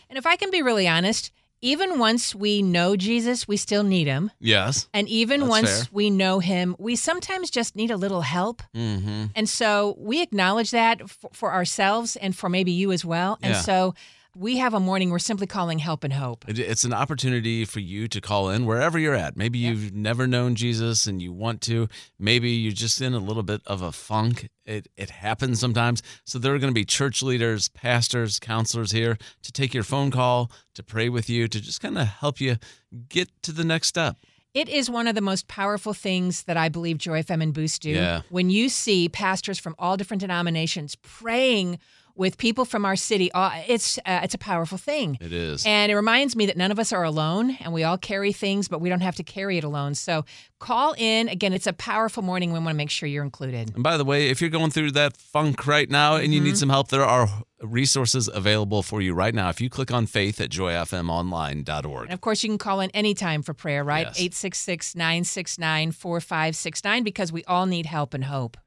And if I can be really honest, even once we know Jesus, we still need him. Yes. And even That's once fair. we know him, we sometimes just need a little help. Mm-hmm. And so we acknowledge that for ourselves and for maybe you as well. And Yeah. so we have a morning we're simply calling Help and Hope. It's an opportunity for you to call in wherever you're at. Maybe you've never known Jesus and you want to. Maybe you're just in a little bit of a funk. It happens sometimes. So there are going to be church leaders, pastors, counselors here to take your phone call, to pray with you, to just kind of help you get to the next step. It is one of the most powerful things that I believe Joy FM and Boost do. Yeah. When you see pastors from all different denominations praying with people from our city, it's a powerful thing. It is. And it reminds me that none of us are alone, and we all carry things, but we don't have to carry it alone. So call in. Again, it's a powerful morning. We want to make sure you're included. And by the way, if you're going through that funk right now and you need some help, there are resources available for you right now. If you click on faith at joyfmonline.org. And of course, you can call in anytime for prayer, right? Yes. 866-969-4569, because we all need help and hope.